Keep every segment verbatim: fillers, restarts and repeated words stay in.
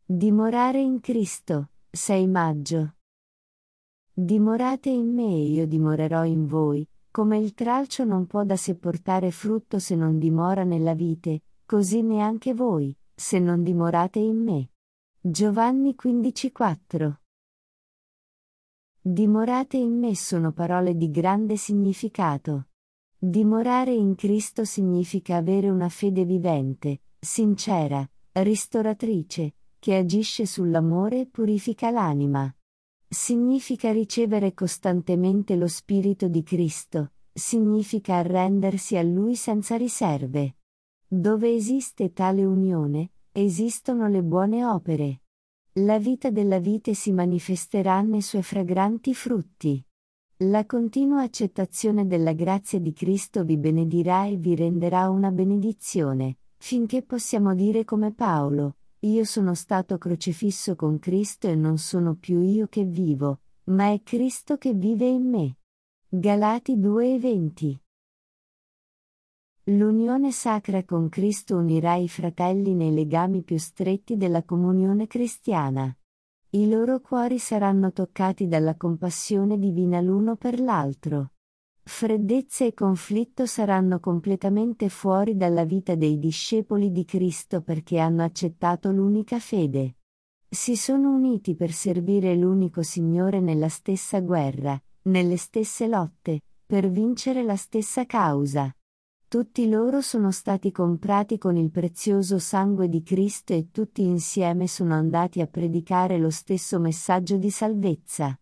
Dimorare in Cristo, sei maggio. Dimorate in me e io dimorerò in voi, come il tralcio non può da sé portare frutto se non dimora nella vite, così neanche voi, se non dimorate in me. Giovanni quindici quattro. Dimorate in me sono parole di grande significato. Dimorare in Cristo significa avere una fede vivente, sincera, ristoratrice, che agisce sull'amore e purifica l'anima. Significa ricevere costantemente lo Spirito di Cristo, significa arrendersi a Lui senza riserve. Dove esiste tale unione, esistono le buone opere. La vita della vite si manifesterà nei suoi fragranti frutti. La continua accettazione della grazia di Cristo vi benedirà e vi renderà una benedizione, finché possiamo dire come Paolo: io sono stato crocifisso con Cristo e non sono più io che vivo, ma è Cristo che vive in me. Galati due e venti. L'unione sacra con Cristo unirà i fratelli nei legami più stretti della comunione cristiana. I loro cuori saranno toccati dalla compassione divina l'uno per l'altro. Freddezza e conflitto saranno completamente fuori dalla vita dei discepoli di Cristo perché hanno accettato l'unica fede. Si sono uniti per servire l'unico Signore nella stessa guerra, nelle stesse lotte, per vincere la stessa causa. Tutti loro sono stati comprati con il prezioso sangue di Cristo e tutti insieme sono andati a predicare lo stesso messaggio di salvezza.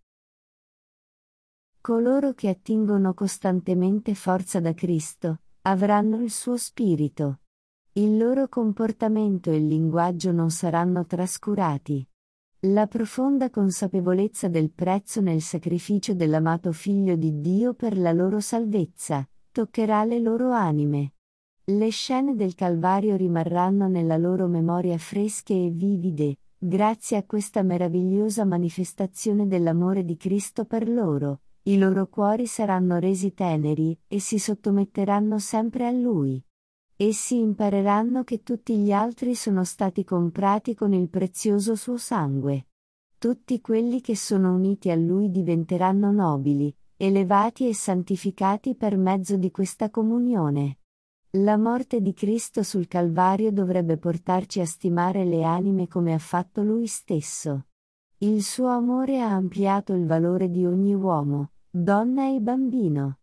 Coloro che attingono costantemente forza da Cristo, avranno il suo spirito. Il loro comportamento e il linguaggio non saranno trascurati. La profonda consapevolezza del prezzo nel sacrificio dell'amato Figlio di Dio per la loro salvezza toccherà le loro anime. Le scene del Calvario rimarranno nella loro memoria fresche e vivide, grazie a questa meravigliosa manifestazione dell'amore di Cristo per loro. I loro cuori saranno resi teneri, e si sottometteranno sempre a Lui. Essi impareranno che tutti gli altri sono stati comprati con il prezioso suo sangue. Tutti quelli che sono uniti a Lui diventeranno nobili, elevati e santificati per mezzo di questa comunione. La morte di Cristo sul Calvario dovrebbe portarci a stimare le anime come ha fatto Lui stesso. Il suo amore ha ampliato il valore di ogni uomo, donna e bambino.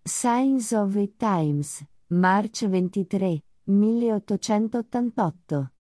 Signs of the Times, March ventitré, milleottocentottantotto.